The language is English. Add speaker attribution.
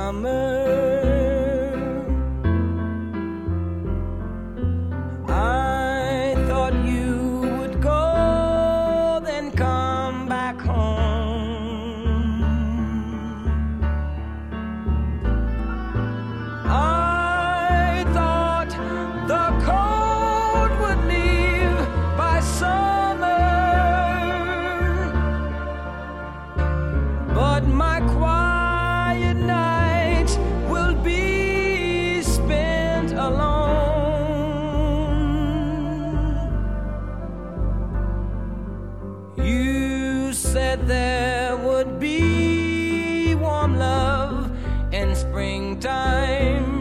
Speaker 1: summer. I thought you would go, then come back home. I thought the cold would leave by summer, but my quiet night will be spent alone. You said there would be warm love in springtime.